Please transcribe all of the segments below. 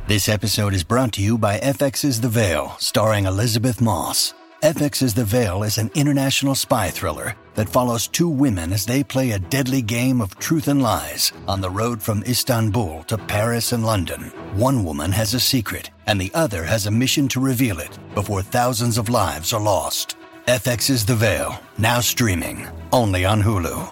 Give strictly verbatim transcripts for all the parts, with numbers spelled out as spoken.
This episode is brought to you by F X's The Veil, starring Elizabeth Moss. F X's The Veil is an international spy thriller that follows two women as they play a deadly game of truth and lies on the road from Istanbul to Paris and London. One woman has a secret, and the other has a mission to reveal it before thousands of lives are lost. F X's The Veil, now streaming, only on Hulu.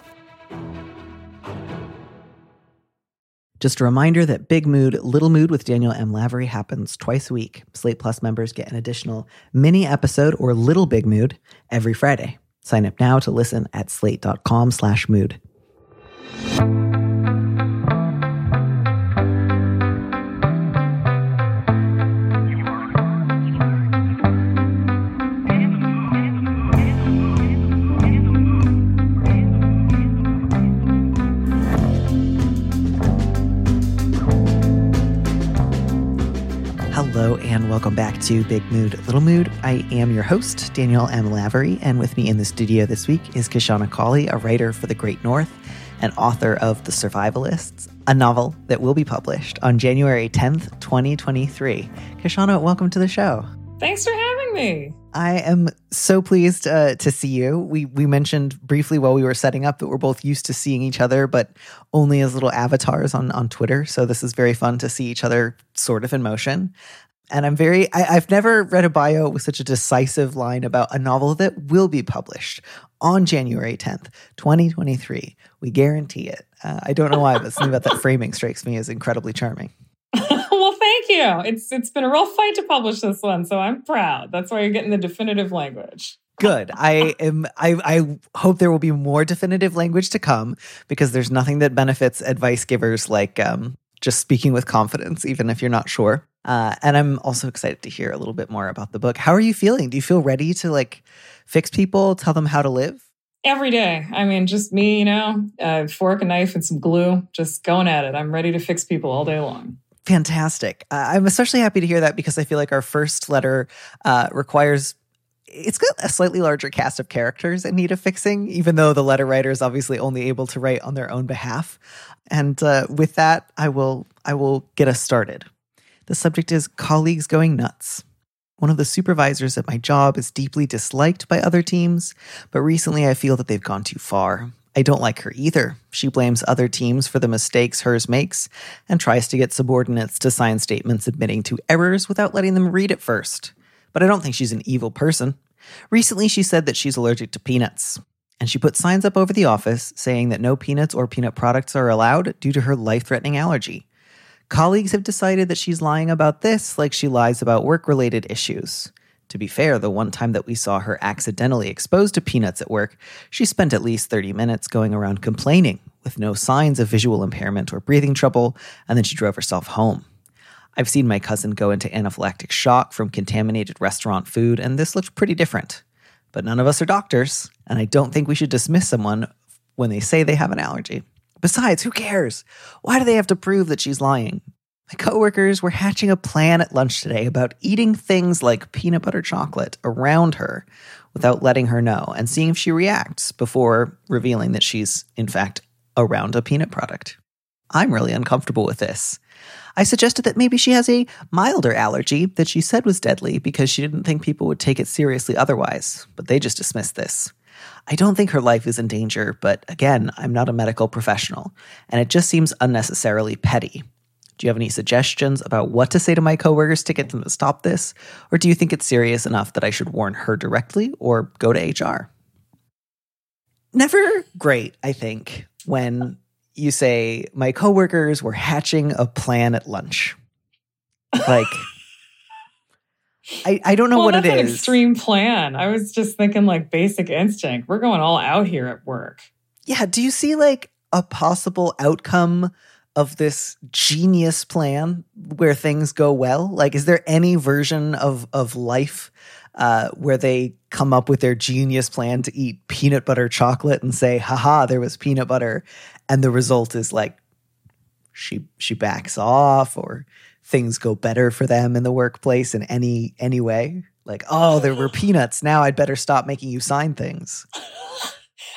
Just a reminder that Big Mood, Little Mood with Daniel M. Lavery happens twice a week. Slate Plus members get an additional mini episode or Little Big Mood every Friday. Sign up now to listen at slate.com slash mood. Hello and welcome back to Big Mood, Little Mood. I am your host, Daniel M. Lavery, and with me in the studio this week is Kishana Cauley, a writer for The Great North and author of The Survivalists, a novel that will be published on January tenth, twenty twenty-three. Kishana, welcome to the show. Thanks for having me. I am so pleased uh, to see you. We we mentioned briefly while we were setting up that we're both used to seeing each other, but only as little avatars on, on Twitter. So this is very fun to see each other sort of in motion. And I'm very, I, I've never read a bio with such a decisive line about a novel that will be published on January tenth, twenty twenty-three. We guarantee it. Uh, I don't know why, but something about that framing strikes me as incredibly charming. Well, thank you. It's It's been a real fight to publish this one, so I'm proud. That's why you're getting the definitive language. Good. I am. I, I hope there will be more definitive language to come, because there's nothing that benefits advice givers like um, just speaking with confidence, even if you're not sure. Uh, and I'm also excited to hear a little bit more about the book. How are you feeling? Do you feel ready to like fix people, tell them how to live? Every day. I mean, just me, you know, a fork, a knife, and some glue, just going at it. I'm ready to fix people all day long. Fantastic. Uh, I'm especially happy to hear that, because I feel like our first letter uh, requires, it's got a slightly larger cast of characters in need of fixing, even though the letter writer is obviously only able to write on their own behalf. And uh, with that, I will I will get us started. The subject is colleagues going nuts. One of the supervisors at my job is deeply disliked by other teams, but recently I feel that they've gone too far. I don't like her either. She blames other teams for the mistakes hers makes and tries to get subordinates to sign statements admitting to errors without letting them read it first. But I don't think she's an evil person. Recently, she said that she's allergic to peanuts, and she put signs up over the office saying that no peanuts or peanut products are allowed due to her life-threatening allergy. Colleagues have decided that she's lying about this like she lies about work-related issues. To be fair, the one time that we saw her accidentally exposed to peanuts at work, she spent at least thirty minutes going around complaining with no signs of visual impairment or breathing trouble, and then she drove herself home. I've seen my cousin go into anaphylactic shock from contaminated restaurant food, and this looked pretty different. But none of us are doctors, and I don't think we should dismiss someone when they say they have an allergy. Besides, who cares? Why do they have to prove that she's lying? My coworkers were hatching a plan at lunch today about eating things like peanut butter chocolate around her without letting her know, and seeing if she reacts before revealing that she's, in fact, around a peanut product. I'm really uncomfortable with this. I suggested that maybe she has a milder allergy that she said was deadly because she didn't think people would take it seriously otherwise, but they just dismissed this. I don't think her life is in danger, but again, I'm not a medical professional, and it just seems unnecessarily petty. Do you have any suggestions about what to say to my coworkers to get them to stop this? Or do you think it's serious enough that I should warn her directly or go to H R? Never great, I think, when you say, my coworkers were hatching a plan at lunch. Like, I, I don't know well, what it is. That's an extreme plan. I was just thinking like Basic Instinct. We're going all out here at work. Yeah. Do you see like a possible outcome of this genius plan where things go well? Like, is there any version of, of life uh, where they come up with their genius plan to eat peanut butter chocolate and say, haha, there was peanut butter. And the result is like, she, she backs off, or things go better for them in the workplace in any any way? Like, oh, there were peanuts. Now I'd better stop making you sign things.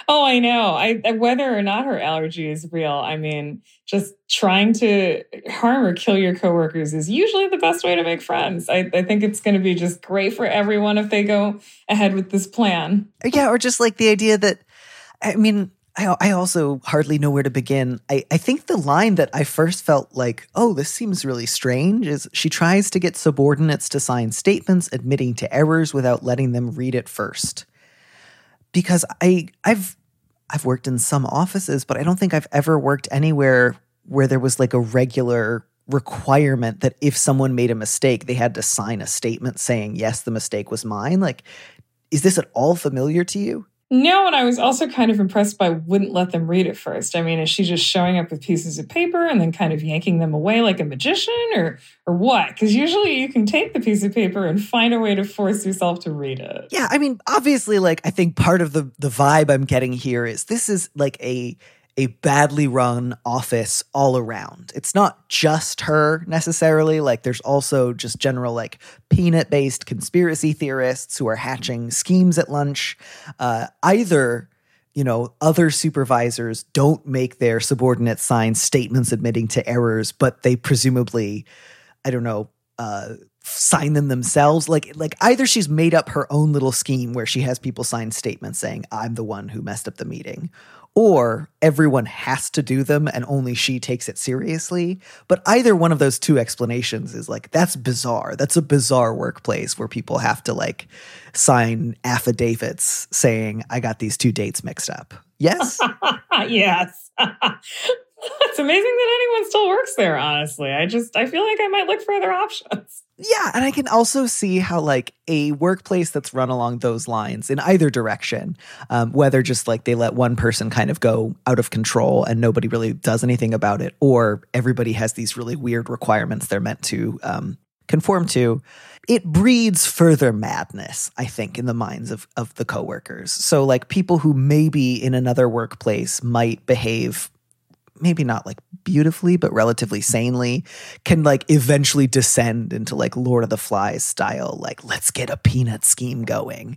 Oh, I know. I whether or not her allergy is real, I mean, just trying to harm or kill your coworkers is usually the best way to make friends. I, I think it's going to be just great for everyone if they go ahead with this plan. Yeah, or just like the idea that, I mean, I, I also hardly know where to begin. I, I think the line that I first felt like, oh, this seems really strange, is she tries to get subordinates to sign statements admitting to errors without letting them read it first. Because I, I've I've worked in some offices, but I don't think I've ever worked anywhere where there was like a regular requirement that if someone made a mistake, they had to sign a statement saying, yes, the mistake was mine. Like, is this at all familiar to you? No, and I was also kind of impressed by wouldn't let them read it first. I mean, is she just showing up with pieces of paper and then kind of yanking them away like a magician or or what? Because usually you can take the piece of paper and find a way to force yourself to read it. Yeah, I mean, obviously, like, I think part of the the vibe I'm getting here is this is like a a badly run office all around. It's not just her necessarily. Like, there's also just general like peanut-based conspiracy theorists who are hatching schemes at lunch. Uh, either, you know, other supervisors don't make their subordinates sign statements admitting to errors, but they presumably, I don't know, uh, sign them themselves. Like, like either she's made up her own little scheme where she has people sign statements saying, I'm the one who messed up the meeting, or everyone has to do them and only she takes it seriously. But either one of those two explanations is like, that's bizarre. That's a bizarre workplace where people have to like sign affidavits saying, I got these two dates mixed up. Yes? Yes. It's amazing that anyone still works there, honestly. I just, I feel like I might look for other options. Yeah, and I can also see how, like, a workplace that's run along those lines in either direction, um, whether just, like, they let one person kind of go out of control and nobody really does anything about it, or everybody has these really weird requirements they're meant to um, conform to, it breeds further madness, I think, in the minds of, of the coworkers. So, like, people who maybe in another workplace might behave maybe not like beautifully, but relatively sanely, can like eventually descend into like Lord of the Flies style, like, let's get a peanut scheme going.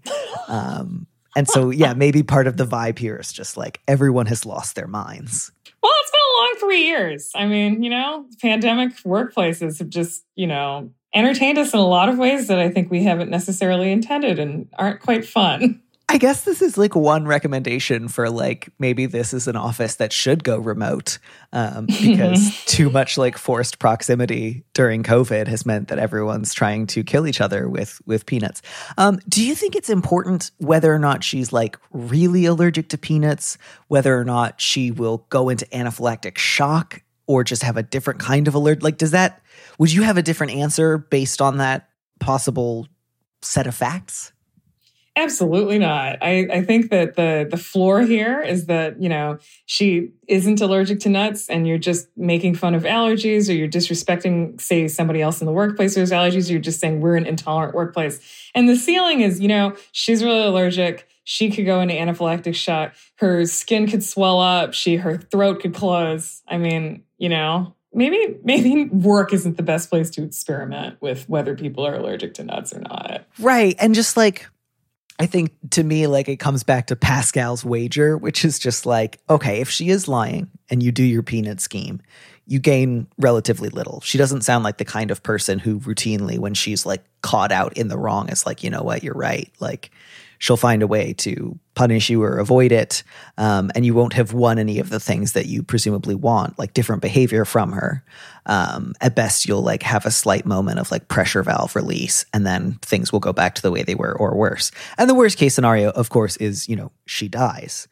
Um, and so, yeah, maybe part of the vibe here is just like everyone has lost their minds. Well, it's been a long three years. I mean, you know, pandemic workplaces have just, you know, entertained us in a lot of ways that I think we haven't necessarily intended and aren't quite fun. I guess this is like one recommendation for like, maybe this is an office that should go remote um, because too much like forced proximity during COVID has meant that everyone's trying to kill each other with, with peanuts. Um, do you think it's important whether or not she's like really allergic to peanuts, whether or not she will go into anaphylactic shock or just have a different kind of alert? Like, does that, would you have a different answer based on that possible set of facts? Absolutely not. I, I think that the the floor here is that, you know, she isn't allergic to nuts and you're just making fun of allergies, or you're disrespecting, say, somebody else in the workplace who has allergies. Or you're just saying we're an intolerant workplace. And the ceiling is, you know, she's really allergic. She could go into anaphylactic shock. Her skin could swell up. She her throat could close. I mean, you know, maybe maybe work isn't the best place to experiment with whether people are allergic to nuts or not. Right. And just like, I think to me, like, it comes back to Pascal's wager, which is just like, okay, if she is lying and you do your peanut scheme, you gain relatively little. She doesn't sound like the kind of person who routinely, when she's like caught out in the wrong, is like, you know what, you're right. Like, she'll find a way to punish you or avoid it. Um, and you won't have won any of the things that you presumably want, like different behavior from her. Um, at best, you'll like have a slight moment of like pressure valve release, and then things will go back to the way they were or worse. And the worst case scenario, of course, is, you know, she dies.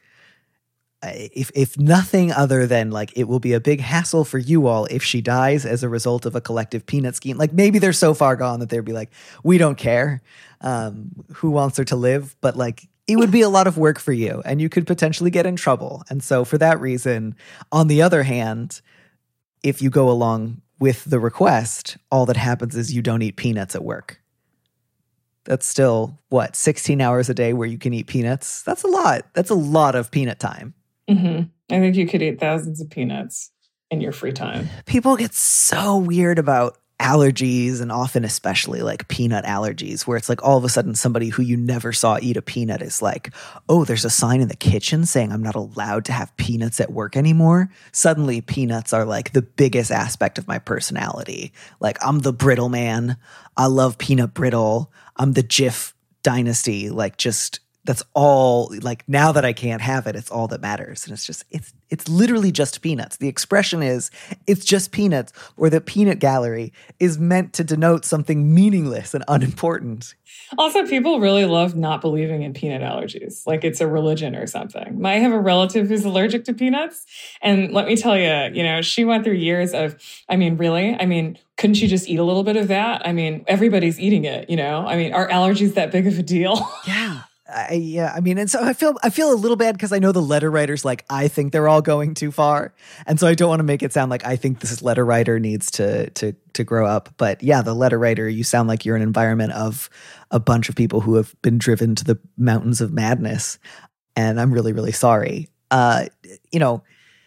If if nothing other than like it will be a big hassle for you all if she dies as a result of a collective peanut scheme. Like, maybe they're so far gone that they'd be like, we don't care um, who wants her to live, but like it would be a lot of work for you and you could potentially get in trouble. And so for that reason, on the other hand, if you go along with the request, all that happens is you don't eat peanuts at work. That's still, what, sixteen hours a day where you can eat peanuts? That's a lot. That's a lot of peanut time. Mm-hmm. I think you could eat thousands of peanuts in your free time. People get so weird about allergies, and often especially like peanut allergies, where it's like all of a sudden somebody who you never saw eat a peanut is like, oh, there's a sign in the kitchen saying I'm not allowed to have peanuts at work anymore. Suddenly peanuts are like the biggest aspect of my personality. Like I'm the brittle man. I love peanut brittle. I'm the Jif dynasty. Like just that's all, like now that I can't have it, it's all that matters. And it's just, it's it's literally just peanuts. The expression is, it's just peanuts, or the peanut gallery is meant to denote something meaningless and unimportant. Also, people really love not believing in peanut allergies, like it's a religion or something. I have a relative who's allergic to peanuts. And let me tell you, you know, she went through years of, I mean, really? I mean, couldn't you just eat a little bit of that? I mean, everybody's eating it, you know? I mean, are allergies that big of a deal? Yeah. I, yeah, I mean, and so I feel I feel a little bad because I know the letter writers, like, I think they're all going too far, and so I don't want to make it sound like I think this letter writer needs to to to grow up. But yeah, the letter writer, you sound like you're an environment of a bunch of people who have been driven to the mountains of madness, and I'm really really sorry. Uh, you know,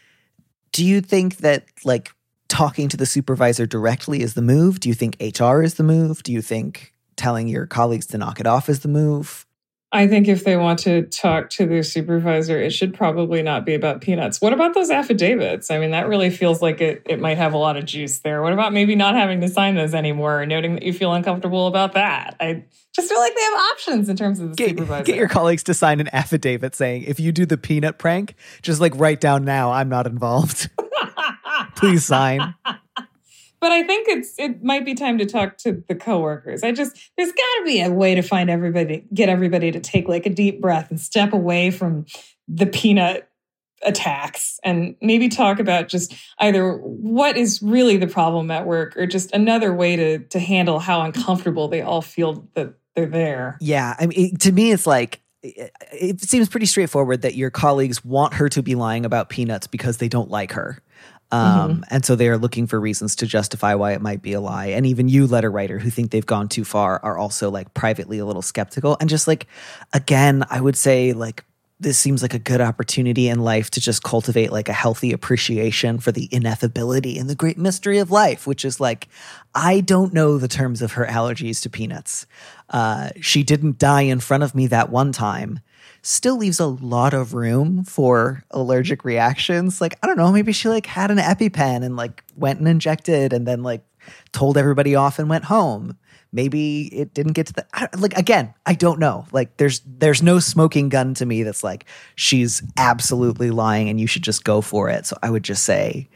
do you think that like talking to the supervisor directly is the move? Do you think H R is the move? Do you think telling your colleagues to knock it off is the move? I think if they want to talk to their supervisor, it should probably not be about peanuts. What about those affidavits? I mean, that really feels like it, it might have a lot of juice there. What about maybe not having to sign those anymore, or noting that you feel uncomfortable about that? I just feel like they have options in terms of the get, supervisor. Get your colleagues to sign an affidavit saying, if you do the peanut prank, just like write down now, I'm not involved. Please sign. But I think it's it might be time to talk to the coworkers. I just there's got to be a way to find everybody, get everybody to take like a deep breath and step away from the peanut attacks, and maybe talk about just either what is really the problem at work, or just another way to to handle how uncomfortable they all feel that they're there. Yeah, I mean, it, to me, it's like it, it seems pretty straightforward that your colleagues want her to be lying about peanuts because they don't like her. Um, mm-hmm. And so they're looking for reasons to justify why it might be a lie. And even you, letter writer, who think they've gone too far, are also like privately a little skeptical. And just like, again, I would say like, this seems like a good opportunity in life to just cultivate like a healthy appreciation for the ineffability and the great mystery of life, which is like, I don't know the terms of her allergies to peanuts. Uh, she didn't die in front of me that one time. Still leaves a lot of room for allergic reactions. Like, I don't know, maybe she like had an EpiPen and like went and injected and then like told everybody off and went home. Maybe it didn't get to the, I, like, again, I don't know. Like there's, there's no smoking gun to me that's like, she's absolutely lying and you should just go for it. So I would just say,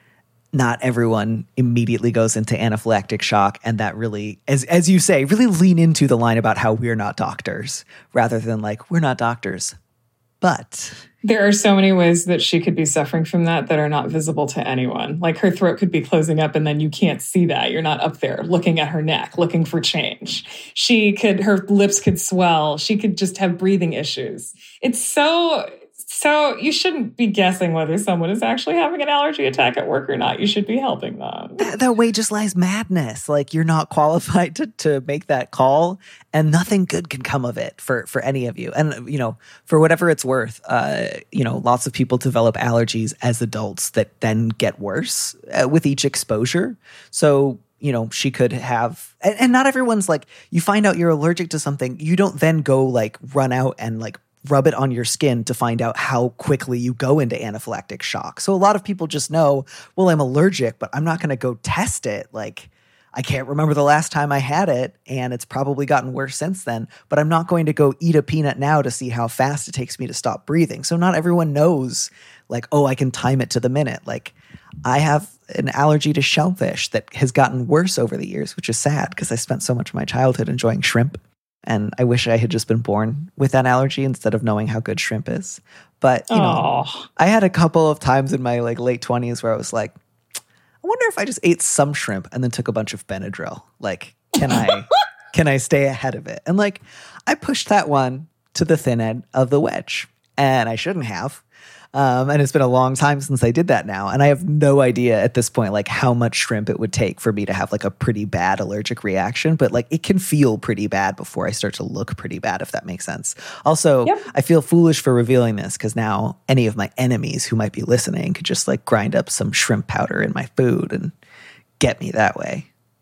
not everyone immediately goes into anaphylactic shock, and that really, as as you say, really lean into the line about how we're not doctors, rather than like, we're not doctors, but... There are so many ways that she could be suffering from that that are not visible to anyone. Like her throat could be closing up and then you can't see that. You're not up there looking at her neck, looking for change. She could, her lips could swell. She could just have breathing issues. It's so... So you shouldn't be guessing whether someone is actually having an allergy attack at work or not. You should be helping them. That, that way just lies madness. Like you're not qualified to, to make that call, and nothing good can come of it for, for any of you. And, you know, for whatever it's worth, uh, you know, lots of people develop allergies as adults that then get worse uh, with each exposure. So, you know, she could have, and, and not everyone's like, you find out you're allergic to something, you don't then go like run out and like rub it on your skin to find out how quickly you go into anaphylactic shock. So a lot of people just know, well, I'm allergic, but I'm not going to go test it. Like, I can't remember the last time I had it, and it's probably gotten worse since then, but I'm not going to go eat a peanut now to see how fast it takes me to stop breathing. So not everyone knows, like, oh, I can time it to the minute. Like, I have an allergy to shellfish that has gotten worse over the years, which is sad because I spent so much of my childhood enjoying shrimp. And I wish I had just been born with that allergy instead of knowing how good shrimp is. But, you know, oh. I had a couple of times in my like late twenties where I was like, I wonder if I just ate some shrimp and then took a bunch of Benadryl. Like, can I can I stay ahead of it? And like, I pushed that one to the thin end of the wedge, and I shouldn't have. Um, and it's been a long time since I did that now. And I have no idea at this point, like how much shrimp it would take for me to have like a pretty bad allergic reaction. But like it can feel pretty bad before I start to look pretty bad, if that makes sense. Also, yep. I feel foolish for revealing this because now any of my enemies who might be listening could just like grind up some shrimp powder in my food and get me that way.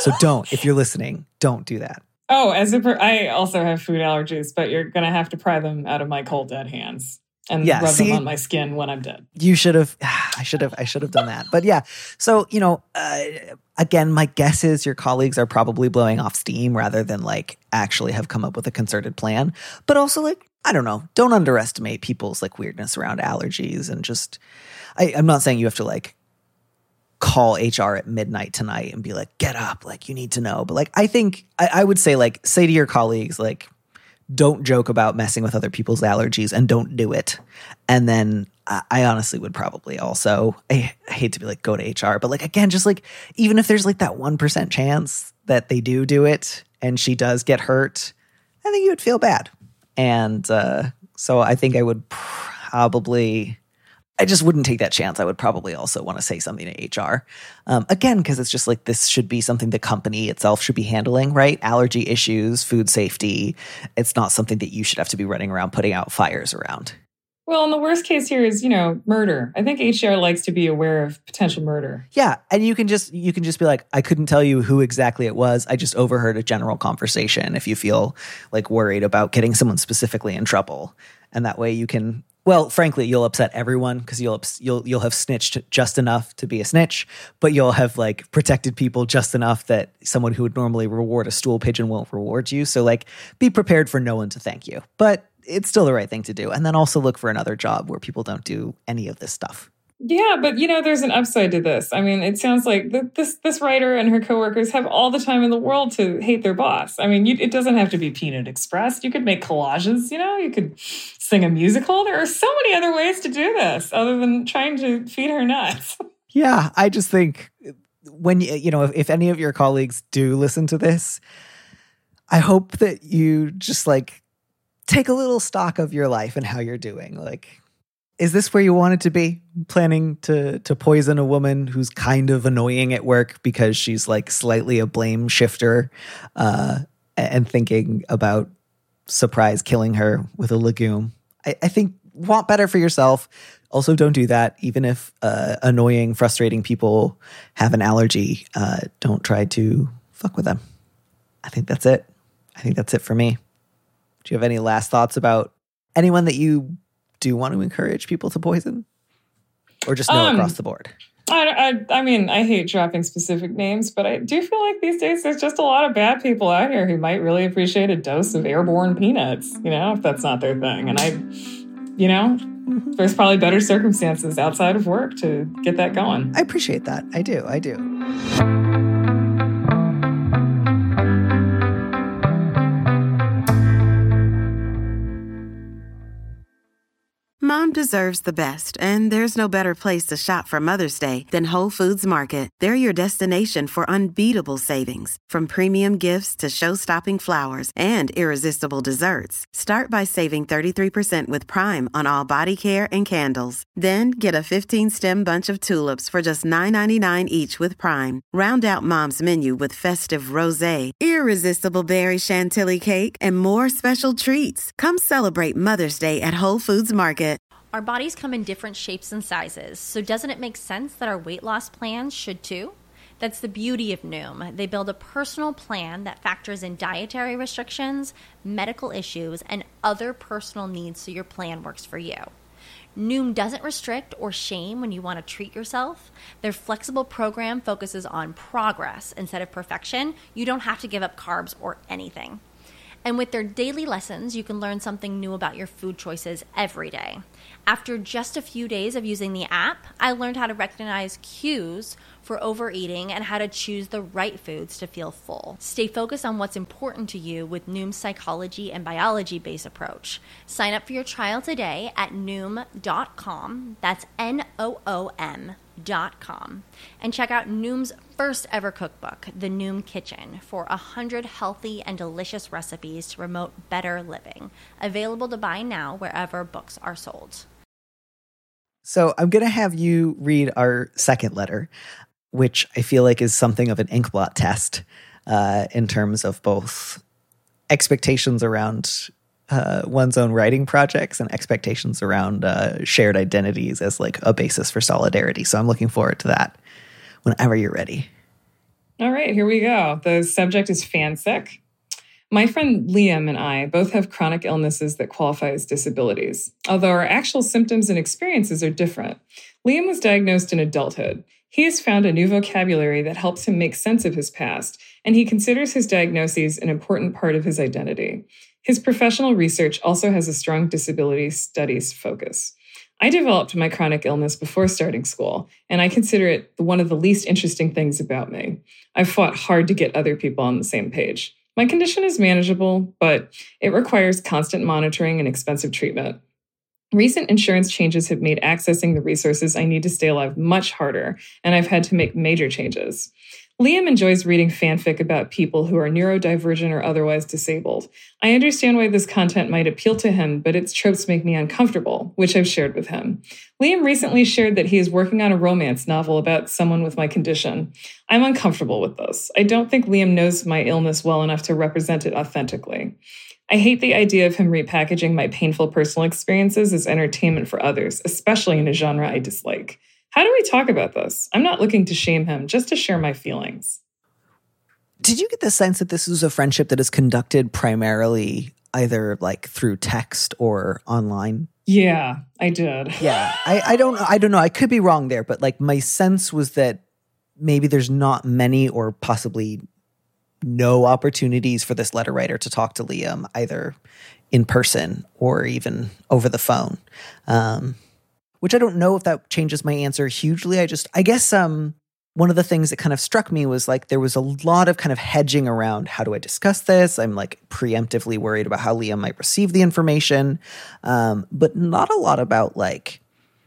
So don't, if you're listening, don't do that. Oh, as a per- I also have food allergies, but you're going to have to pry them out of my cold, dead hands and yeah, rub see, them on my skin when I'm dead. You should have, I should have, I should have done that. But yeah, so, you know, uh, again, my guess is your colleagues are probably blowing off steam rather than like actually have come up with a concerted plan. But also like, I don't know, don't underestimate people's like weirdness around allergies and just, I, I'm not saying you have to like call H R at midnight tonight and be like, get up, like you need to know. But like, I think I, I would say like, say to your colleagues, like, don't joke about messing with other people's allergies and don't do it. And then I, I honestly would probably also, I, I hate to be like, go to H R, but like, again, just like, even if there's like that one percent chance that they do do it and she does get hurt, I think you would feel bad. And uh, so I think I would probably, I just wouldn't take that chance. I would probably also want to say something to H R. Um, again, because it's just like this should be something the company itself should be handling, right? Allergy issues, food safety. It's not something that you should have to be running around putting out fires around. Well, and the worst case here is, you know, murder. I think H R likes to be aware of potential murder. Yeah, and you can just you can just be like, I couldn't tell you who exactly it was. I just overheard a general conversation if you feel like worried about getting someone specifically in trouble. And that way you can, well, frankly, you'll upset everyone because you'll you'll you'll have snitched just enough to be a snitch, but you'll have like protected people just enough that someone who would normally reward a stool pigeon won't reward you. So like, be prepared for no one to thank you, but it's still the right thing to do. And then also look for another job where people don't do any of this stuff. Yeah, but you know, there's an upside to this. I mean, it sounds like th- this this writer and her coworkers have all the time in the world to hate their boss. I mean, you, it doesn't have to be Peanut Express. You could make collages, you know, you could sing a musical. There are so many other ways to do this other than trying to feed her nuts. Yeah, I just think when, you know, if, if any of your colleagues do listen to this, I hope that you just like take a little stock of your life and how you're doing. Like, is this where you wanted to be? Planning to to poison a woman who's kind of annoying at work because she's like slightly a blame shifter, uh, and thinking about surprise killing her with a legume. I, I think want better for yourself. Also, don't do that. Even if uh, annoying, frustrating people have an allergy, uh, don't try to fuck with them. I think that's it. I think that's it for me. Do you have any last thoughts about anyone that you do want to encourage people to poison? Or just no um, across the board? I, I, I mean, I hate dropping specific names, but I do feel like these days there's just a lot of bad people out here who might really appreciate a dose of airborne peanuts, you know, if that's not their thing. And I, you know, mm-hmm. there's probably better circumstances outside of work to get that going. I appreciate that. I do. I do. Mom deserves the best, and there's no better place to shop for Mother's Day than Whole Foods Market. They're your destination for unbeatable savings, from premium gifts to show-stopping flowers and irresistible desserts. Start by saving thirty-three percent with Prime on all body care and candles. Then get a fifteen-stem bunch of tulips for just nine ninety-nine each with Prime. Round out Mom's menu with festive rosé, irresistible berry chantilly cake, and more special treats. Come celebrate Mother's Day at Whole Foods Market. Our bodies come in different shapes and sizes, so doesn't it make sense that our weight loss plans should too? That's the beauty of Noom. They build a personal plan that factors in dietary restrictions, medical issues, and other personal needs so your plan works for you. Noom doesn't restrict or shame when you want to treat yourself. Their flexible program focuses on progress instead of perfection. You don't have to give up carbs or anything. And with their daily lessons, you can learn something new about your food choices every day. After just a few days of using the app, I learned how to recognize cues for overeating and how to choose the right foods to feel full. Stay focused on what's important to you with Noom's psychology and biology-based approach. Sign up for your trial today at noom dot com. That's N O O M dot com. And check out Noom's first ever cookbook, The Noom Kitchen, for one hundred healthy and delicious recipes to promote better living. Available to buy now wherever books are sold. So I'm going to have you read our second letter, which I feel like is something of an inkblot test uh, in terms of both expectations around uh, one's own writing projects and expectations around uh, shared identities as like a basis for solidarity. So I'm looking forward to that whenever you're ready. All right, here we go. The subject is fanfic. My friend Liam and I both have chronic illnesses that qualify as disabilities, although our actual symptoms and experiences are different. Liam was diagnosed in adulthood. He has found a new vocabulary that helps him make sense of his past, and he considers his diagnoses an important part of his identity. His professional research also has a strong disability studies focus. I developed my chronic illness before starting school, and I consider it one of the least interesting things about me. I've fought hard to get other people on the same page. My condition is manageable, but it requires constant monitoring and expensive treatment. Recent insurance changes have made accessing the resources I need to stay alive much harder, and I've had to make major changes. Liam enjoys reading fanfic about people who are neurodivergent or otherwise disabled. I understand why this content might appeal to him, but its tropes make me uncomfortable, which I've shared with him. Liam recently shared that he is working on a romance novel about someone with my condition. I'm uncomfortable with this. I don't think Liam knows my illness well enough to represent it authentically. I hate the idea of him repackaging my painful personal experiences as entertainment for others, especially in a genre I dislike. How do we talk about this? I'm not looking to shame him, just to share my feelings. Did you get the sense that this is a friendship that is conducted primarily either like through text or online? Yeah, I did. Yeah, I, I don't I don't know. I could be wrong there, but like my sense was that maybe there's not many or possibly no opportunities for this letter writer to talk to Liam either in person or even over the phone. Um Which I don't know if that changes my answer hugely. I just, I guess um, one of the things that kind of struck me was like there was a lot of kind of hedging around how do I discuss this? I'm like preemptively worried about how Liam might receive the information, um, but not a lot about like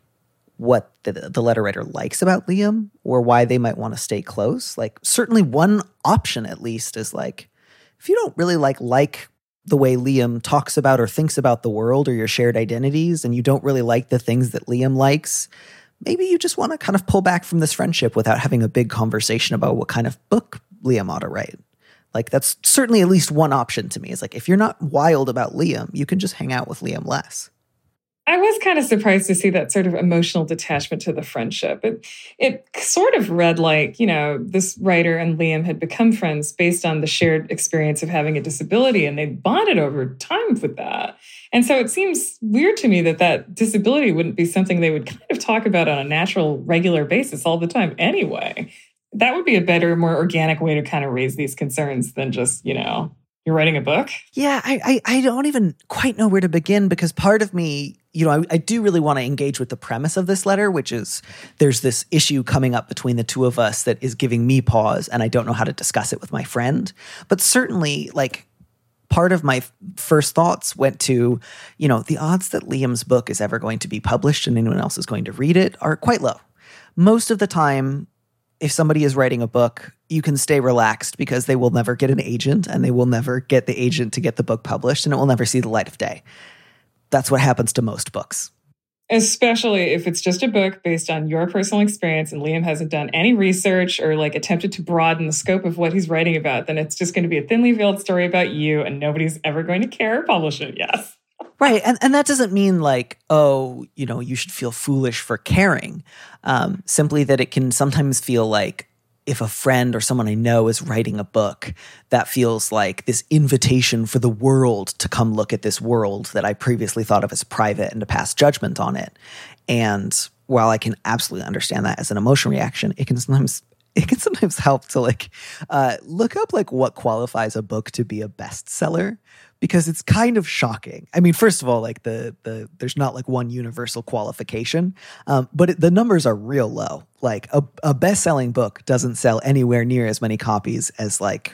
what the, the letter writer likes about Liam or why they might want to stay close. Like certainly one option at least is like, if you don't really like like the way Liam talks about or thinks about the world or your shared identities, and you don't really like the things that Liam likes, maybe you just want to kind of pull back from this friendship without having a big conversation about what kind of book Liam ought to write. Like that's certainly at least one option to me. It's like, if you're not wild about Liam, you can just hang out with Liam less. I was kind of surprised to see that sort of emotional detachment to the friendship. It it sort of read like, you know, this writer and Liam had become friends based on the shared experience of having a disability, and they bonded over time with that. And so it seems weird to me that that disability wouldn't be something they would kind of talk about on a natural, regular basis all the time anyway. That would be a better, more organic way to kind of raise these concerns than just, you know, you're writing a book? Yeah, I, I, I don't even quite know where to begin, because part of me, you know, I, I do really want to engage with the premise of this letter, which is there's this issue coming up between the two of us that is giving me pause, and I don't know how to discuss it with my friend. But certainly, like, part of my f- first thoughts went to, you know, the odds that Liam's book is ever going to be published and anyone else is going to read it are quite low. Most of the time, if somebody is writing a book, you can stay relaxed because they will never get an agent, and they will never get the agent to get the book published, and it will never see the light of day. That's what happens to most books. Especially if it's just a book based on your personal experience and Liam hasn't done any research or like attempted to broaden the scope of what he's writing about, then it's just going to be a thinly veiled story about you, and nobody's ever going to care or publish it. Yes. Right. And and that doesn't mean like, oh, you know, you should feel foolish for caring. Um, simply that it can sometimes feel like if a friend or someone I know is writing a book, that feels like this invitation for the world to come look at this world that I previously thought of as private and to pass judgment on it. And while I can absolutely understand that as an emotional reaction, it can sometimes it can sometimes help to like uh, look up like what qualifies a book to be a bestseller, because it's kind of shocking. I mean, first of all, like the the there's not like one universal qualification, um, but it, the numbers are real low. Like a, a best-selling book doesn't sell anywhere near as many copies as like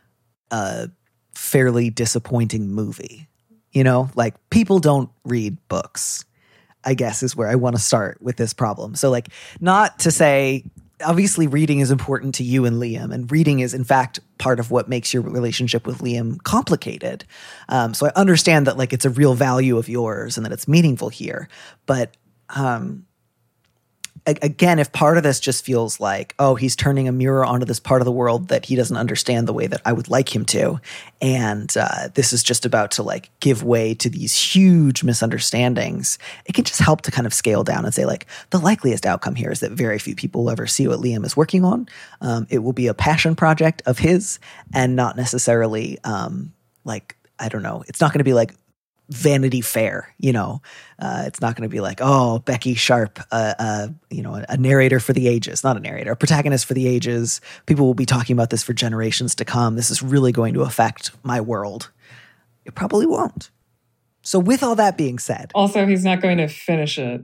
a fairly disappointing movie. You know, like people don't read books, I guess, is where I want to start with this problem. So like, not to say, obviously reading is important to you and Liam, and reading is in fact part of what makes your relationship with Liam complicated. Um, so I understand that like it's a real value of yours and that it's meaningful here, but um, again, if part of this just feels like, oh, he's turning a mirror onto this part of the world that he doesn't understand the way that I would like him to, and uh, this is just about to like give way to these huge misunderstandings, it can just help to kind of scale down and say like, the likeliest outcome here is that very few people will ever see what Liam is working on. Um, it will be a passion project of his and not necessarily um, like, I don't know, it's not going to be like Vanity Fair, you know, uh, it's not going to be like, oh, Becky Sharp, uh, uh, you know, a, a narrator for the ages, not a narrator, a protagonist for the ages. People will be talking about this for generations to come. This is really going to affect my world. It probably won't. So with all that being said. Also, he's not going to finish it.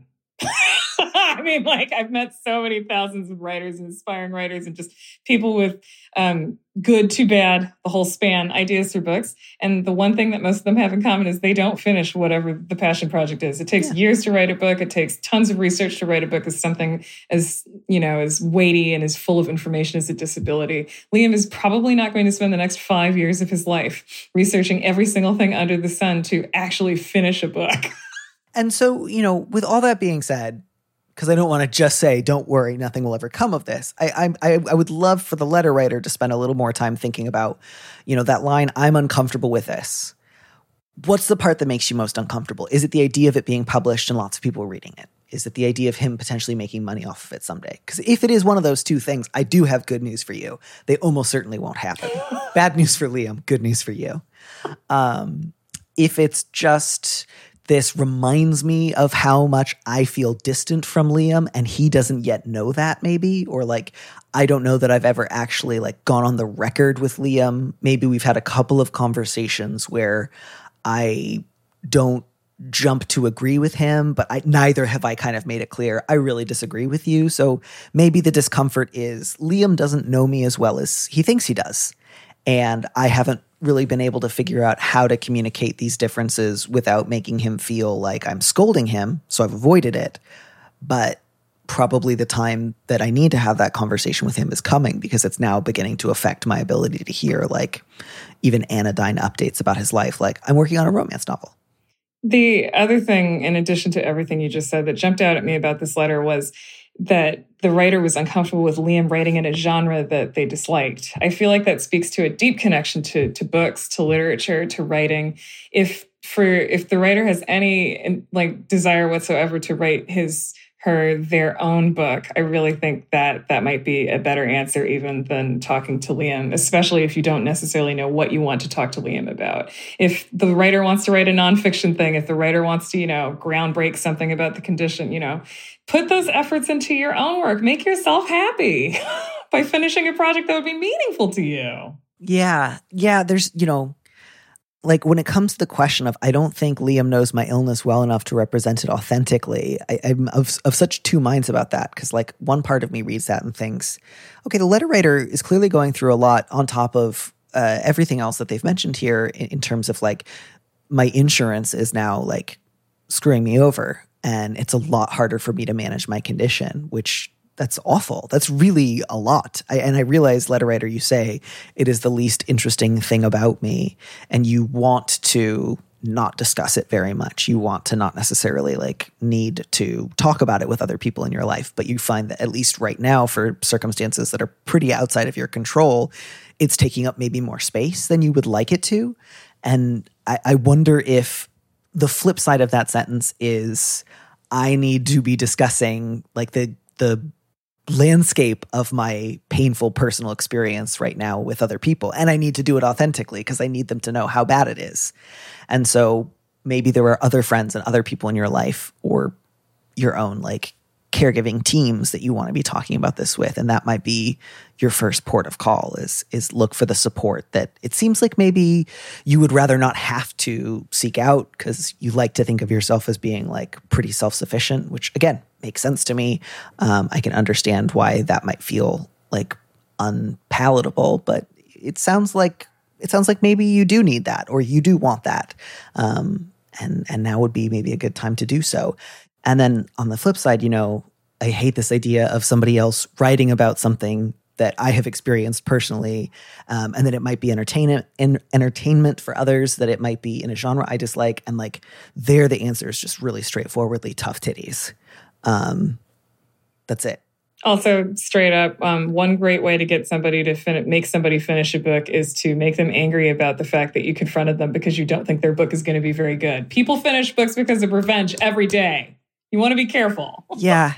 I mean, like, I've met so many thousands of writers and aspiring writers and just people with um, good to bad, the whole span, ideas for books. And the one thing that most of them have in common is they don't finish whatever the passion project is. It takes yeah. years to write a book. It takes tons of research to write a book as something as, you know, as weighty and as full of information as a disability. Liam is probably not going to spend the next five years of his life researching every single thing under the sun to actually finish a book. And so, you know, with all that being said, because I don't want to just say, don't worry, nothing will ever come of this. I, I I would love for the letter writer to spend a little more time thinking about, you know, that line, I'm uncomfortable with this. What's the part that makes you most uncomfortable? Is it the idea of it being published and lots of people reading it? Is it the idea of him potentially making money off of it someday? Because if it is one of those two things, I do have good news for you. They almost certainly won't happen. Bad news for Liam, good news for you. Um, if it's just... this reminds me of how much I feel distant from Liam and he doesn't yet know that maybe, or like, I don't know that I've ever actually like gone on the record with Liam. Maybe we've had a couple of conversations where I don't jump to agree with him, but I, neither have I kind of made it clear, I really disagree with you. So maybe the discomfort is Liam doesn't know me as well as he thinks he does. And I haven't really been able to figure out how to communicate these differences without making him feel like I'm scolding him. So I've avoided it. But probably the time that I need to have that conversation with him is coming, because it's now beginning to affect my ability to hear like even anodyne updates about his life. Like, I'm working on a romance novel. The other thing, in addition to everything you just said, that jumped out at me about this letter was that the writer was uncomfortable with Liam writing in a genre that they disliked. I feel like that speaks to a deep connection to, to books, to literature, to writing. If for if the writer has any like desire whatsoever to write his her their own book, I really think that that might be a better answer even than talking to Liam, especially if you don't necessarily know what you want to talk to Liam about. If the writer wants to write a nonfiction thing, if the writer wants to, you know, ground break something about the condition, you know, put those efforts into your own work. Make yourself happy by finishing a project that would be meaningful to you. Yeah. Yeah. There's, you know, like when it comes to the question of, I don't think Liam knows my illness well enough to represent it authentically, I, I'm of, of such two minds about that. Because like one part of me reads that and thinks, okay, the letter writer is clearly going through a lot on top of uh, everything else that they've mentioned here in, in terms of like, my insurance is now like screwing me over. And it's a lot harder for me to manage my condition, which that's awful. That's really a lot. I, and I realize, letter writer, you say it is the least interesting thing about me, and you want to not discuss it very much. You want to not necessarily like need to talk about it with other people in your life, but you find that at least right now, for circumstances that are pretty outside of your control, it's taking up maybe more space than you would like it to. And I, I wonder if the flip side of that sentence is I need to be discussing like the the landscape of my painful personal experience right now with other people. And I need to do it authentically because I need them to know how bad it is. And so maybe there are other friends and other people in your life or your own like caregiving teams that you want to be talking about this with. And that might be your first port of call is, is look for the support that it seems like maybe you would rather not have to seek out because you like to think of yourself as being like pretty self-sufficient, which again, makes sense to me. Um, I can understand why that might feel like unpalatable, but it sounds like, it sounds like maybe you do need that or you do want that. Um, and, and now would be maybe a good time to do so. And then on the flip side, you know, I hate this idea of somebody else writing about something that I have experienced personally, um, and that it might be entertainment, en- entertainment for others, that it might be in a genre I dislike. And like there, the answer is just really straightforwardly tough titties. Um, That's it. Also, straight up, um, one great way to get somebody to fin- make somebody finish a book is to make them angry about the fact that you confronted them because you don't think their book is going to be very good. People finish books because of revenge every day. You want to be careful. Yeah.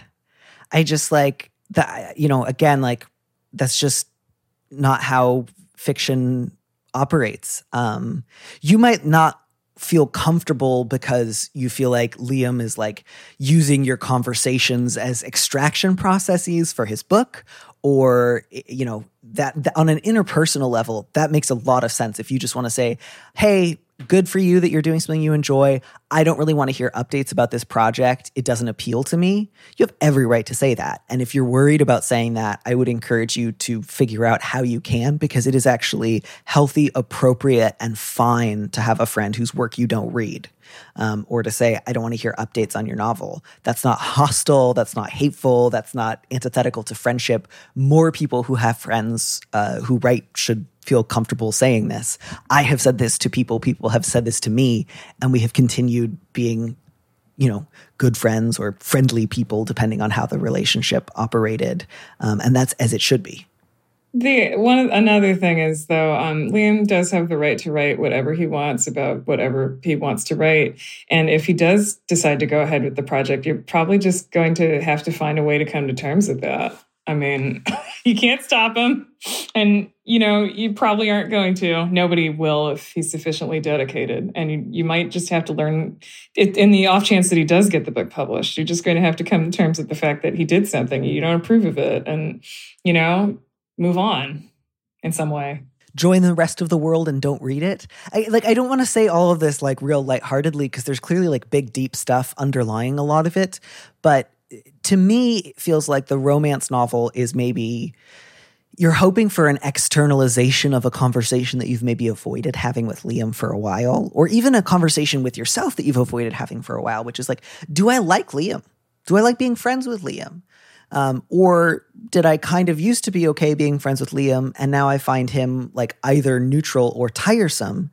I just like that, you know, again, like that's just not how fiction operates. Um, you might not feel comfortable because you feel like Liam is like using your conversations as extraction processes for his book, or, you know, that, that on an interpersonal level, that makes a lot of sense. If you just want to say, hey, good for you that you're doing something you enjoy. I don't really want to hear updates about this project. It doesn't appeal to me. You have every right to say that. And if you're worried about saying that, I would encourage you to figure out how you can, because it is actually healthy, appropriate, and fine to have a friend whose work you don't read. Um, or to say, I don't want to hear updates on your novel. That's not hostile. That's not hateful. That's not antithetical to friendship. More people who have friends uh, who write should feel comfortable saying this. I have said this to people. People have said this to me, and we have continued being, you know, good friends or friendly people, depending on how the relationship operated. Um, and that's as it should be. The one another thing is, though, um, Liam does have the right to write whatever he wants about whatever he wants to write. And if he does decide to go ahead with the project, you're probably just going to have to find a way to come to terms with that. I mean, you can't stop him. And, you know, you probably aren't going to. Nobody will if he's sufficiently dedicated. And you, you might just have to learn, it, in the off chance that he does get the book published, you're just going to have to come to terms with the fact that he did something. You don't approve of it. And, you know, move on in some way. Join the rest of the world and don't read it. I like I don't want to say all of this like real lightheartedly, because there's clearly like big, deep stuff underlying a lot of it. But to me, it feels like the romance novel is maybe you're hoping for an externalization of a conversation that you've maybe avoided having with Liam for a while, or even a conversation with yourself that you've avoided having for a while, which is like, do I like Liam? Do I like being friends with Liam? Um, or did I kind of used to be okay being friends with Liam, and now I find him like either neutral or tiresome,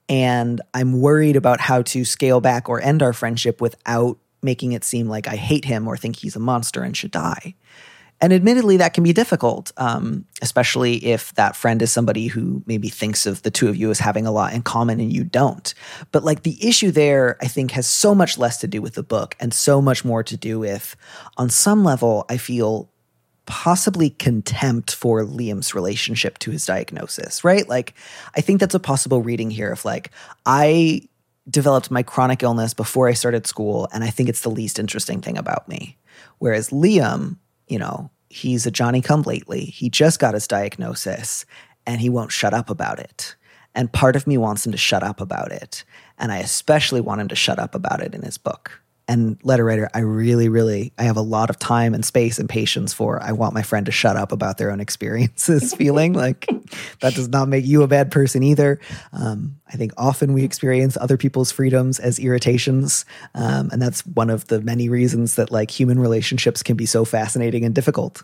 and I'm worried about how to scale back or end our friendship without making it seem like I hate him or think he's a monster and should die. And admittedly, that can be difficult, um, especially if that friend is somebody who maybe thinks of the two of you as having a lot in common and you don't. But like the issue there, I think, has so much less to do with the book and so much more to do with, on some level, I feel possibly contempt for Liam's relationship to his diagnosis, right? Like, I think that's a possible reading here of like, I developed my chronic illness before I started school, and I think it's the least interesting thing about me. Whereas Liam, you know, he's a Johnny-come-lately. He just got his diagnosis, and he won't shut up about it. And part of me wants him to shut up about it. And I especially want him to shut up about it in his book. And letter writer, I really, really, I have a lot of time and space and patience for, I want my friend to shut up about their own experiences feeling. Like, that does not make you a bad person either. Um, I think often we experience other people's freedoms as irritations. Um, and that's one of the many reasons that like human relationships can be so fascinating and difficult.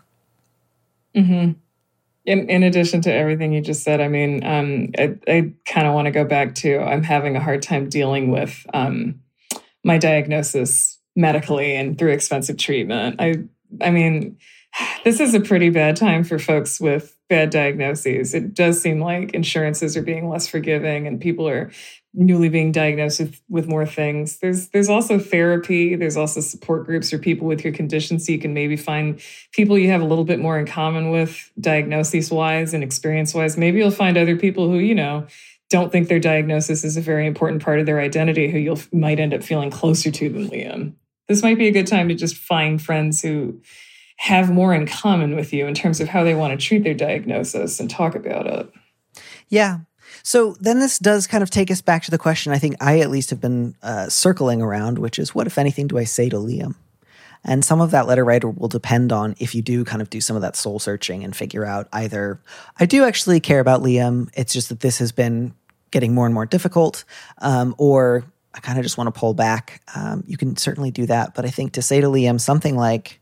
Mm-hmm. In, in addition to everything you just said, I mean, um, I, I kind of want to go back to, I'm having a hard time dealing with um, my diagnosis medically and through expensive treatment. I, I mean, this is a pretty bad time for folks with bad diagnoses. It does seem like insurances are being less forgiving and people are newly being diagnosed with, with more things. There's there's also therapy. There's also support groups for people with your condition, so you can maybe find people you have a little bit more in common with diagnosis-wise and experience-wise. Maybe you'll find other people who, you know, don't think their diagnosis is a very important part of their identity, who you might end up feeling closer to than Liam. This might be a good time to just find friends who have more in common with you in terms of how they want to treat their diagnosis and talk about it. Yeah. So then this does kind of take us back to the question I think I at least have been uh, circling around, which is, what, if anything, do I say to Liam? And some of that letter writer will depend on if you do kind of do some of that soul searching and figure out either, I do actually care about Liam, it's just that this has been getting more and more difficult, um, or I kind of just want to pull back. Um, you can certainly do that. But I think to say to Liam something like,